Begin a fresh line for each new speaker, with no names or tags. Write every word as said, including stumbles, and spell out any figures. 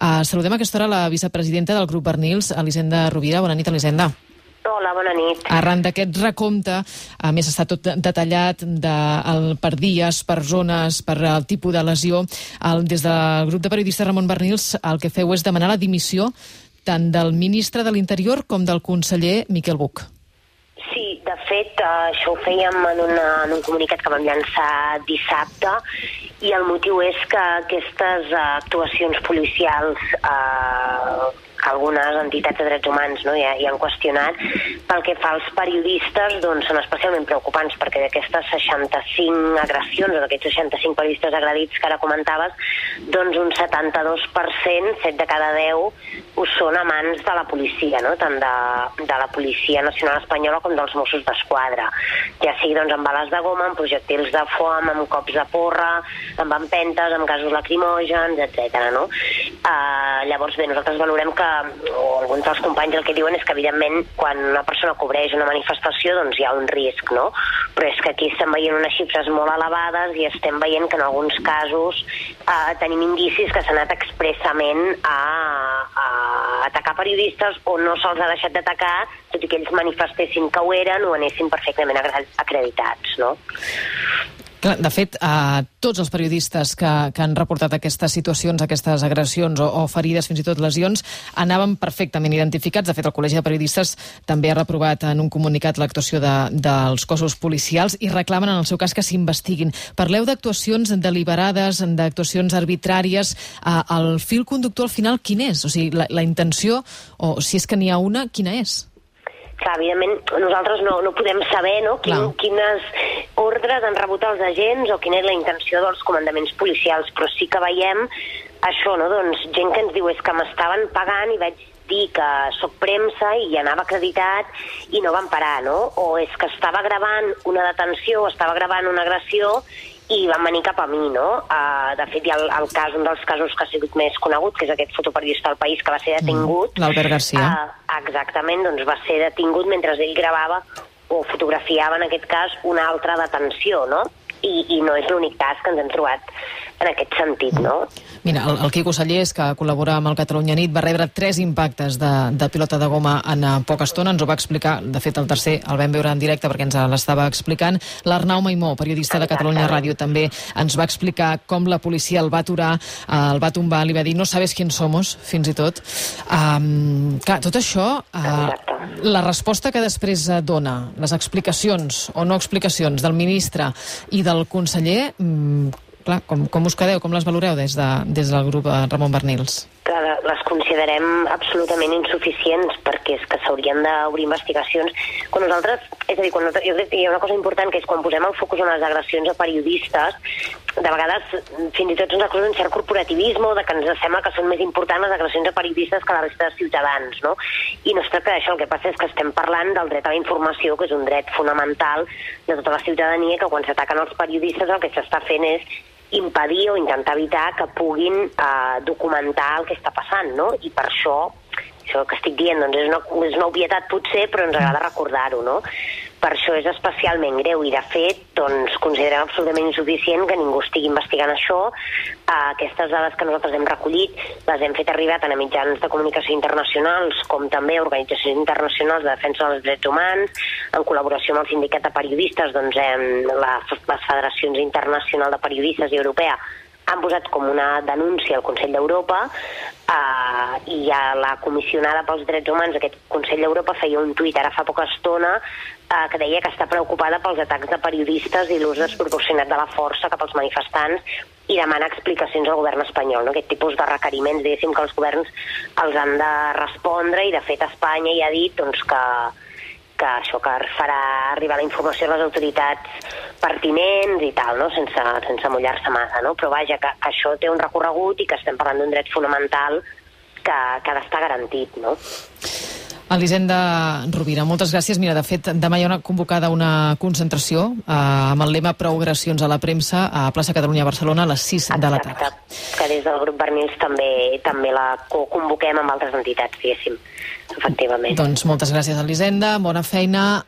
Uh, saludem a aquesta hora la vicepresidenta del grup Barnils, Elisenda Rovira. Bona nit, Elisenda.
Hola, bona nit.
Arran d'aquest recompte, a més està tot detallat de, el, per dies, per zones, per el tipus de lesió, el, des del grup de periodistes Ramon Barnils el que feu és demanar la dimissió tant del ministre de l'Interior com del conseller Miquel Buch.
Sí, de fet, això ho fèiem en, una, en un comunicat que vam llançar dissabte i el motiu és que aquestes actuacions policials eh, algunes entitats de drets humans no, ja, ja han qüestionat. Pel que fa als periodistes, doncs, són especialment preocupants perquè d'aquestes seixanta-cinc agressions o d'aquests seixanta-cinc periodistes agredits que ara comentaves, doncs un setanta-dos per cent, set de cada deu, ho són a mans de la policia, no? Tant de, de la Policia Nacional Espanyola com dels Mossos d'Esquadra. Ja sigui doncs, amb bales de goma, amb projectils de foam, amb cops de porra, amb empentes, amb gasos lacrimògens, etcètera. No? Uh, llavors, bé, nosaltres valorem que o alguns dels companys el que diuen és que evidentment quan una persona cobreix una manifestació doncs hi ha un risc, no? Però és que aquí estem veient unes xifres molt elevades i estem veient que en alguns casos eh, tenim indicis que s'han anat expressament a, a atacar periodistes o no se'ls ha deixat d'atacar tot i que ells manifestessin que ho eren o anessin perfectament acreditats, no?
De fet, eh, tots els periodistes que, que han reportat aquestes situacions, aquestes agressions o, o ferides, fins i tot lesions, anaven perfectament identificats. De fet, el Col·legi de Periodistes també ha reprovat en un comunicat l'actuació de, dels cossos policials i reclamen en el seu cas que s'investiguin. Parleu d'actuacions deliberades, d'actuacions arbitràries. Eh, el fil conductor al final quin és? O sigui, la, la intenció, o si és que n'hi ha una, quina és?
Clar, evidentment, nosaltres no, no podem saber no, quin, quines ordres han rebut els agents o quina és la intenció dels comandaments policials, però sí que veiem això, no? Doncs gent que ens diu és que m'estaven pagant i vaig dir que soc premsa i anava acreditat i no van parar, no? O és que estava gravant una detenció o estava gravant una agressió i van venir cap a mi, no? Uh, de fet, hi ha el, el cas, un dels casos que ha sigut més conegut, que és aquest fotoperiodista del País que va ser detingut.
Mm, l'Albert Garcia.
Uh, exactament, doncs va ser detingut mentre ell gravava o fotografiava, en aquest cas, una altra detenció, no? I, i no és l'únic cas que ens hem trobat en aquest sentit, no?
Mira, el, el Quico Sallés, que col·labora amb el Catalunya Nit, va rebre tres impactes de, de pilota de goma en poca estona, ens ho va explicar, de fet el tercer el vam veure en directe perquè ens l'estava explicant. L'Arnau Maimó, periodista de Catalunya Ràdio, també ens va explicar com la policia el va aturar, eh, el va tombar, li va dir no sabes quién somos, fins i tot. Um, clar, tot això, uh, la resposta que després dona, les explicacions o no explicacions del ministre i del conseller, um, clar, com, com us quedeu, com les valoreu des, de, des del grup Ramon Barnils?
Les considerem absolutament insuficients perquè és que s'haurien d'obrir investigacions. Quan nosaltres, és a dir, quan nosaltres, jo crec que hi ha una cosa important que és quan posem el focus en les agressions a periodistes, de vegades fins i tot ens acusen d'un cert corporativisme de que ens sembla que són més importants les agressions a periodistes que la resta de ciutadans, no? I no es tracta d'això, el que passa és que estem parlant del dret a la informació, que és un dret fonamental de tota la ciutadania, que quan s'ataquen els periodistes el que s'està fent és impedir o intentar evitar que puguin eh, documentar el que està passant, no? I per això, això que estic dient, doncs és una, és una obvietat potser, però ens agrada recordar-ho, no? Per això és especialment greu i, de fet, doncs, considerem absolutament insuficient que ningú estigui investigant això. Eh, aquestes dades que nosaltres hem recollit les hem fet arribar tant a mitjans de comunicació internacionals com també a organitzacions internacionals de defensa dels drets humans, en col·laboració amb el sindicat de periodistes, doncs, eh, la, les federacions internacionals de periodistes i europea han posat com una denúncia al Consell d'Europa eh, i ja la comissionada pels drets humans, aquest Consell d'Europa, feia un tuit ara fa poca estona eh, que deia que està preocupada pels atacs de periodistes i l'ús desproporcionat de la força cap als manifestants i demana explicacions al govern espanyol, no? Aquest tipus de requeriments, diguéssim, que els governs els han de respondre i, de fet, Espanya ja ha dit doncs, que que això que farà arribar la informació a les autoritats pertinents i tal, no? sense, sense mullar-se massa, no? Però vaja, que, que això té un recorregut i que estem parlant d'un dret fonamental que, que ha d'estar garantit, no?
Elisenda Rovira, moltes gràcies. Mira, de fet, demà hi ha una convocada una concentració eh, amb el lema Prou agressions a la premsa a Plaça Catalunya a Barcelona a les sis de la tarda.
Que des del grup Barnils també també la convoquem amb altres entitats, diguéssim, efectivament.
Doncs moltes gràcies, Elisenda, bona feina.